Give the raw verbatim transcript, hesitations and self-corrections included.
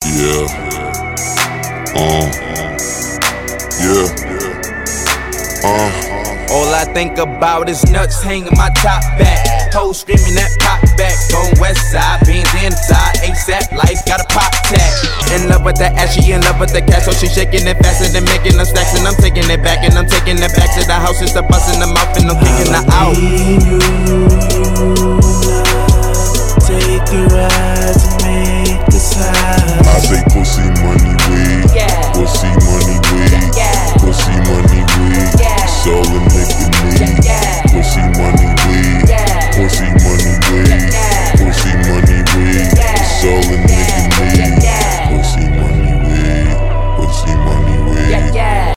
Yeah. Uh. Yeah. Uh. All I think about is nuts hanging my top back. Hoes screaming that pop back. Going west side, beans inside. ASAP life got a pop tag. In love with that ass, she in love with the cash. So she shaking it faster than making them stacks. And I'm taking it back and I'm taking it back to the house. It's a busting them out and I'm kicking her out. Take a ride to make us high. I say pussy, money, weed. Yeah. Pussy, money, weed. Yeah. Pussy, money, weed. Yeah. It's all a nigga need.